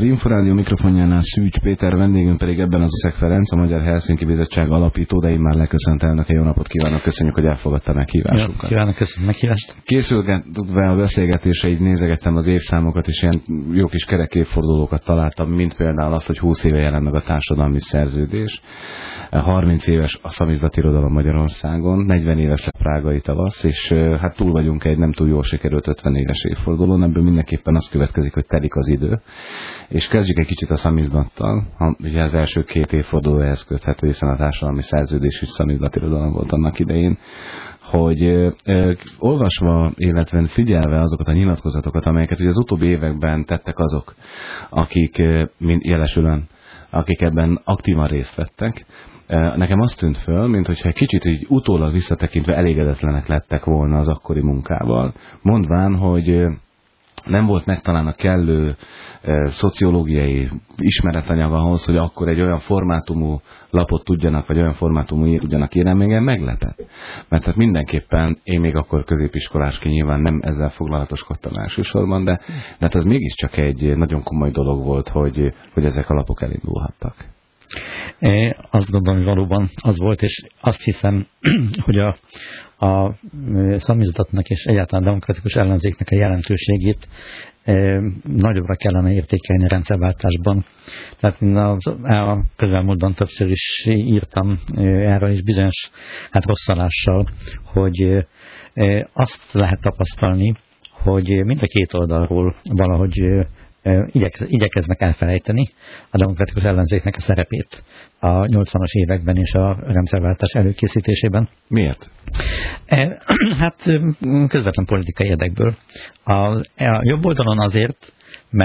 Inforádió mikrofonjánál Szűcs Péter, vendégünk pedig ebben az Uszek Ferenc, a Magyar Helsinki Bizottság alapító, de én már leköszönt elnöke. Jó napot kívánok, köszönjük, hogy elfogadta meghívásunkat. Kívánok, köszönöm meghívást. Készülve a beszélgetésre, így nézegettem az évszámokat, és ilyen jó kis kerek évfordulókat találtam, mint például azt, hogy 20 éve jelent meg a társadalmi szerződés, 30 éves a szamizdat irodalom Magyarországon, 40 éves a prágai tavasz, és hát túl vagyunk egy nem túl jól sikerült 50 éves évfordulón, ebből mindenképpen az következik, hogy telik az idő. És kezdjük egy kicsit a szamizdattal. Ugye az első 2 évforduló ehhez köthető, hiszen a társadalmi szerződés is szamizdat irodalom volt annak idején, hogy olvasva, illetve figyelve azokat a nyilatkozatokat, amelyeket ugye az utóbbi években tettek azok, akik jelesülően, akik ebben aktívan részt vettek, nekem azt tűnt föl, mint hogyha egy kicsit így utólag visszatekintve elégedetlenek lettek volna az akkori munkával, mondván, hogy nem volt meg talán a kellő szociológiai ismeretanyag ahhoz, hogy akkor egy olyan formátumú lapot tudjanak, vagy olyan formátumú tudjanak írni, még meglepett. Mert hát mindenképpen én még akkor középiskolásként nyilván nem ezzel foglalatoskodtam elsősorban, de hát ez mégiscsak egy nagyon komoly dolog volt, hogy ezek a lapok elindulhattak. Azt gondolom, hogy valóban az volt, és azt hiszem, hogy a szamizdatnak és egyáltalán a demokratikus ellenzéknek a jelentőségét nagyobbra kellene értékelni a rendszerváltásban. Tehát a közelmúltban többször is írtam erről is bizonyos rosszalással, hogy azt lehet tapasztalni, hogy mind a két oldalról valahogy igyekeznek elfelejteni a demokratikus ellenzéknek a szerepét a 80-as években és a rendszerváltás előkészítésében. Miért? Hát közvetlen politikai érdekből. A jobb oldalon azért,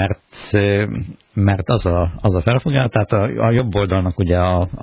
mert az a felfogás, tehát a jobb oldalnak ugye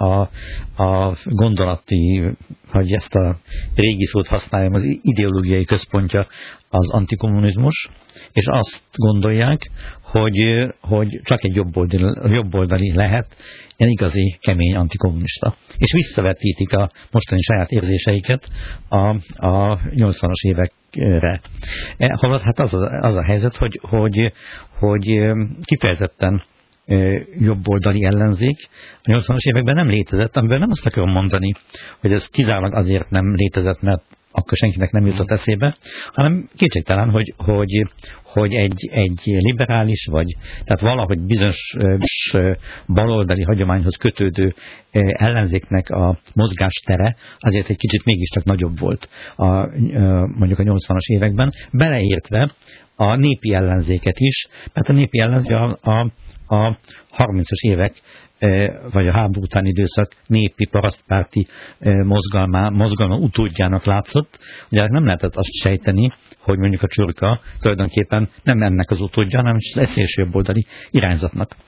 a gondolati, hogy ezt a régi szót használjam, az ideológiai központja az antikommunizmus, és azt gondolják, hogy csak egy jobboldali lehet ilyen igazi, kemény antikommunista. És visszavetítik a mostani saját érzéseiket a 80-as évekre. Holott hát az a helyzet, hogy kifejezetten jobboldali ellenzék a 80-as években nem létezett, amiből nem azt akarom mondani, hogy ez kizárólag azért nem létezett, mert akkor senkinek nem jutott eszébe, hanem kétségtelen, hogy egy liberális, vagy tehát valahogy bizonyos baloldali hagyományhoz kötődő ellenzéknek a mozgástere azért egy kicsit mégiscsak nagyobb volt mondjuk a 80-as években, beleértve a népi ellenzéket is, mert a népi ellenzék a 30-as évek vagy a háború utáni időszak népi parasztpárti mozgalma utódjának látszott. Ugye nem lehetett azt sejteni, hogy mondjuk a Csurka tulajdonképpen nem ennek az utódja, hanem egy szélsőjobboldali irányzatnak.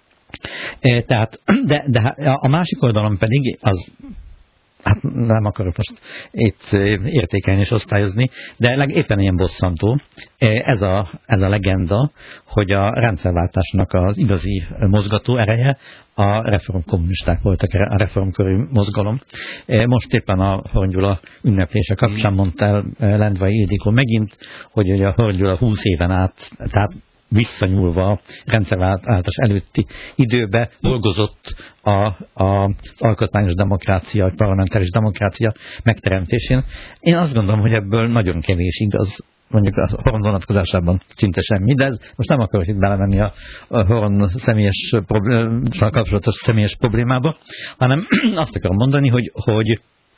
Tehát, de a másik oldalon pedig az, hát nem akarok most itt értékelni és osztályozni, de éppen ilyen bosszantó ez a legenda, hogy a rendszerváltásnak az igazi mozgató ereje a reformkommunisták voltak, a reformkörű mozgalom. Most éppen a Horn Gyula ünneplése kapcsán mondta el Lendvai Ildikó megint, hogy a Horn Gyula 20 éven át, tehát visszanyúlva a rendszerváltás előtti időbe dolgozott az alkotmányos demokrácia, a parlamentáris demokrácia megteremtésén. Én azt gondolom, hogy ebből nagyon kevés igaz, mondjuk a Horn vonatkozásában szinte semmi, de most nem akarok itt belemenni a Horn kapcsolatos személyes problémába, hanem azt akarom mondani, hogy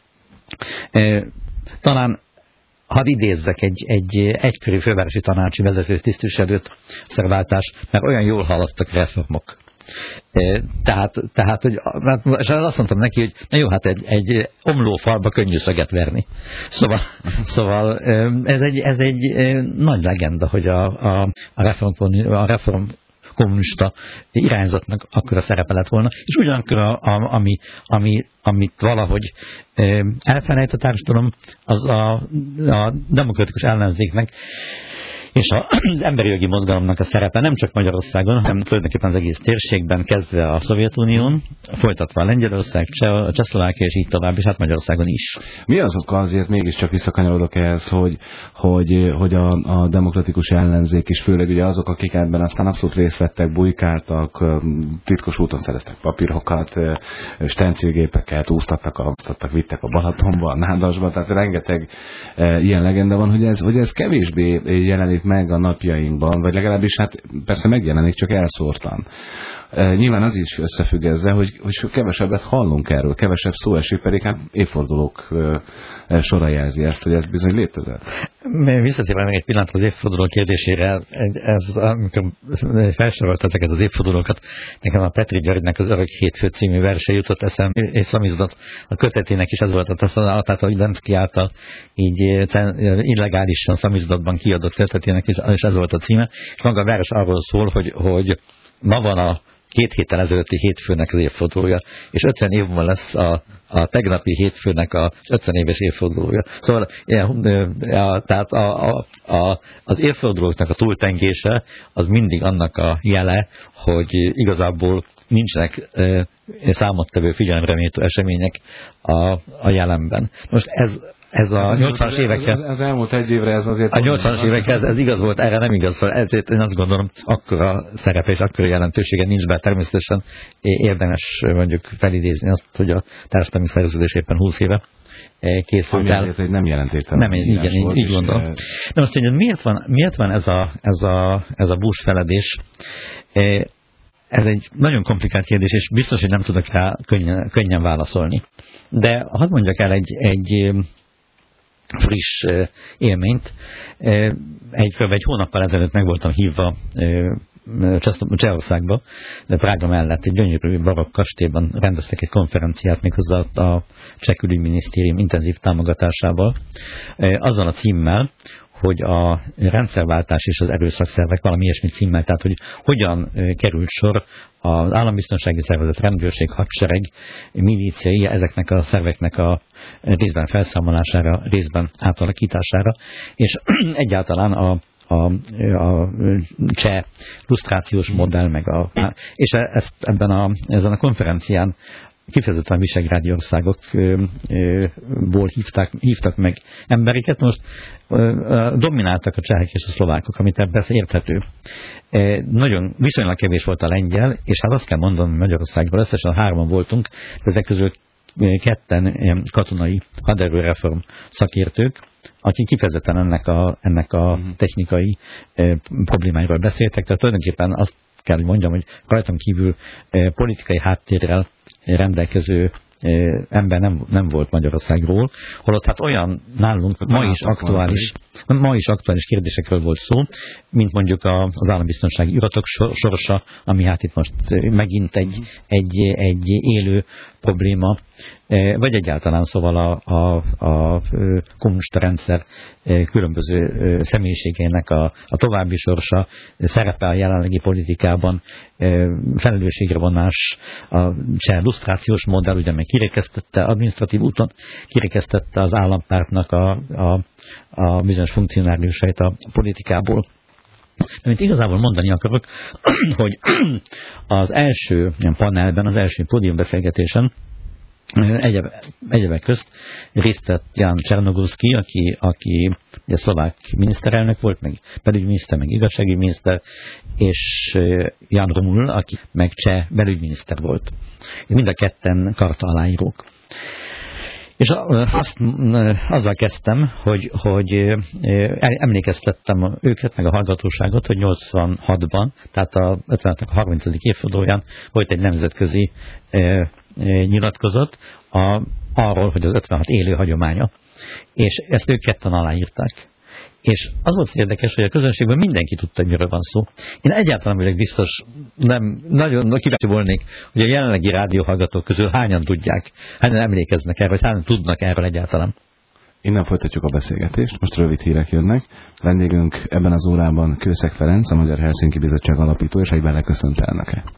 hadd idézzek egy egykörű fővárosi tanácsi vezető tisztviselőt, szerváltás, mert olyan jól haladtak reformok. Tehát hogy, és azt mondtam neki, hogy na jó, hát egy omlófalba könnyű szöget verni. Szóval ez egy nagy legenda, hogy a reform kommunista irányzatnak akkora szerepe lett volna, és ugyanakkor amit valahogy elfelejt a társadalom, az a demokratikus ellenzéknek És az emberi jogi mozgalomnak a szerepe nem csak Magyarországon, hanem tulajdonképpen az egész térségben, kezdve a Szovjetunión, folytatva a Lengyelország, a Csehszlovákia, és így tovább, és hát Magyarországon is. Mi az oka, azért mégiscsak visszakanyarodok ehhez, hogy a demokratikus ellenzék is, főleg ugye azok, akik ebben aztán abszolút részt vettek, bujkáltak, titkos úton szereztek papírokat, stencilgépeket, úsztattak, vittek a Balatonba, a Nádasba, tehát rengeteg ilyen legenda van, hogy ez kevésbé jelenik meg a napjainkban, vagy legalábbis hát persze megjelenik, csak elszórtan. Nyilván az is összefügg ezzel, hogy kevesebbet hallunk erről, kevesebb szó esik, pedig hát évfordulók sora jelzi ezt, hogy ez bizony létezett. Visszatérve még egy pillanat az évforduló kérdésére, amikor felsorolt ezeket az évfordulókat, nekem a Petri Györgynek az Örök hétfő című verse jutott eszembe, és szamizdat a kötetének is ez volt a tapasztalat, hogy Lenszky által így illegálisan szamizdatban kiadott kötetének, és ez volt a címe. És maga a vers arról szól, hogy ma van a 2 héttel ezelőtti hétfőnek az évfordulója, és 50 év múlva lesz a tegnapi hétfőnek az 50 éves évfordulója. Szóval tehát az évfordulóknak a túltengése az mindig annak a jele, hogy igazából nincsenek számottevő figyelemreméltó események a jelenben. Most ez a 80-as évekhez... Ez elmúlt egy évre ez azért... A 80-as évekhez ez igaz volt, erre nem igaz volt. Ezért én azt gondolom, akkora szerepe és akkora jelentősége nincs, be természetesen érdemes mondjuk felidézni azt, hogy a társadalmi szerződés éppen 20 éve készült el. Azért, hogy nem jelentéktelen. Nem, igen, így gondolom. De most, hogy miért van ez a búsfeledés? Ez egy nagyon komplikált kérdés, és biztos, hogy nem tudok rá könnyen válaszolni. De hadd mondjak el egy friss élményt. Egy hónappal ezelőtt meg voltam hívva Csehországba, de Prága mellett egy gyönyörű barokk kastélyban rendeztek egy konferenciát, méghozzá a Cseh Külügyminisztérium intenzív támogatásával, azzal a címmel, hogy a rendszerváltás és az erőszakszervek, valami ilyesmi címmel, tehát hogy hogyan került sor az állambiztonsági szervezet, rendőrség, hadsereg, milíciai, ezeknek a szerveknek a részben felszámolására, részben átalakítására, és egyáltalán a cseh lusztrációs modell, és ezen a konferencián kifejezetten visegrádi országokból hívtak meg embereket. Most domináltak a csehek és a szlovákok, amit ebben érthető. Nagyon viszonylag kevés volt a lengyel, és hát azt kell mondanom, Magyarországban összesen 3-an voltunk, ezek közül 2 katonai haderőreform szakértők, akik kifejezetten ennek a technikai problémáiról beszéltek, tehát tulajdonképpen azt kell, hogy mondjam, hogy rajtam kívül politikai háttérrel rendelkező ember nem volt Magyarországról, holott hát olyan nálunk ma is aktuális kérdésekről volt szó, mint mondjuk az állambiztonsági iratok sorsa, ami hát itt most megint egy élő probléma, vagy egyáltalán szóval a kommunista rendszer különböző személyiségének a további sorsa, szerepe a jelenlegi politikában, felelősségre vonás, a cseh lusztrációs modell, ugye meg kirekesztette, adminisztratív úton kirekesztette az állampártnak a bizonyos funkcionáriusait a politikából. Amit igazából mondani akarok, hogy az első panelben, az első pódiumbeszélgetésen egyebek közt részt vett Jan Csernogorszky, aki ugye szlovák miniszterelnök volt, meg belügyminiszter, meg igazságügyi miniszter, és Jan Romul, aki meg cseh belügyminiszter volt. Mind a ketten karta aláírók. És azzal kezdtem, hogy emlékeztettem őket, meg a hallgatóságot, hogy 86-ban, tehát a 50-nek a 30. évfordulóján volt egy nemzetközi nyilatkozat arról, hogy az 56 élő hagyománya. És ezt ők ketten aláírták. És az volt érdekes, hogy a közönségből mindenki tudta, hogy miről van szó. Én egyáltalán vagyok biztos, nagyon kíváncsi volnék, hogy a jelenlegi rádióhallgatók közül hányan tudják, hányan emlékeznek erről, vagy hányan tudnak erről egyáltalán. Innen folytatjuk a beszélgetést, most rövid hírek jönnek. Vendégünk ebben az órában Kőszeg Ferenc, a Magyar Helsinki Bizottság alapító, és egyben leköszönt elnöke.